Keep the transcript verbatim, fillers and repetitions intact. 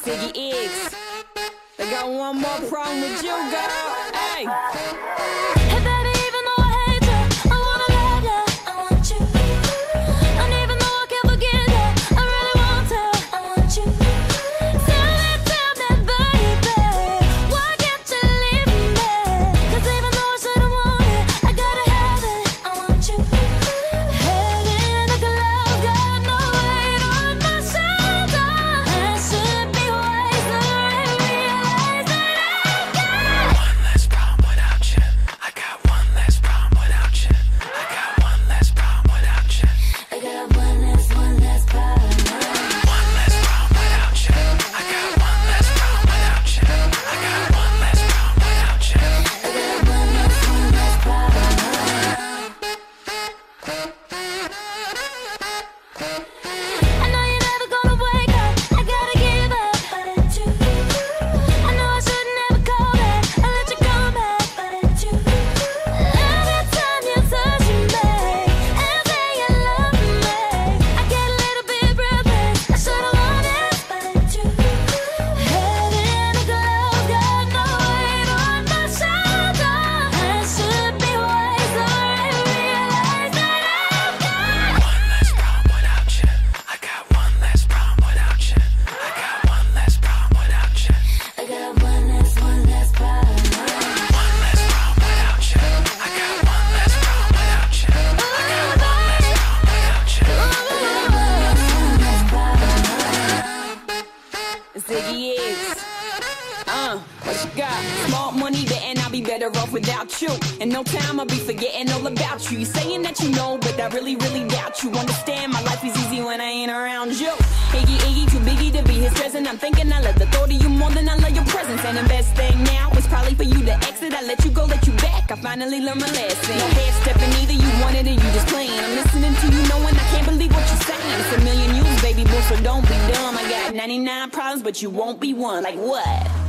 Ziggy Iggs. They got one more problem with you, girl. Hey. Hey baby, even though I hate you, I wanna love you, I want you. And even though I can't forget you, I really want to, I want you. Tell me, tell me, baby, why can't you leave me? Cause even though I shouldn't want it, I gotta have it, I want you. Heaven like a love, got no weight on my shoulder. I should be wiser and realize that I've got one less problem without you. I got one less problem without you. I got one less problem without you. I got one less, one less problem. One less problem without you. I got one less problem without you. I got one less problem without you. I got one less, one less problem. I know you're never gonna wake up, I gotta give up, but it's you. I know I should never call back, I let you come back, but it's you. Every time you touch me and say you love me, I get a little bit breathless, I should've known it, but it's you. Heaven and love, got no weight on my shoulder. I should be wiser and realize that I've got One less problem without you. I got one less problem without you. I got one less problem without you. I got one less, one less problem. One less problem without you. I got one less problem without you. I got one less problem without you. Ziggy Iggs. Uh, what you got? Small money, then I'll be better off without you. In no time, I'll be forgetting all about you. You saying that you know, but I really, really doubt you. Understand, my life is easy when I ain't around you. Iggy, Iggy, too biggie to be his present. I'm thinking I love the thought of you more than I love your presence. And the best thing now is probably for you to exit. I let you go, let you back. I finally learned my lesson. No half stepping either, you wanted it, you just playing. I'm listening to you knowing I can't believe what you're saying. It's a million you, baby boo, so don't be dumb. I got ninety-nine problems, but you won't be one. Like what?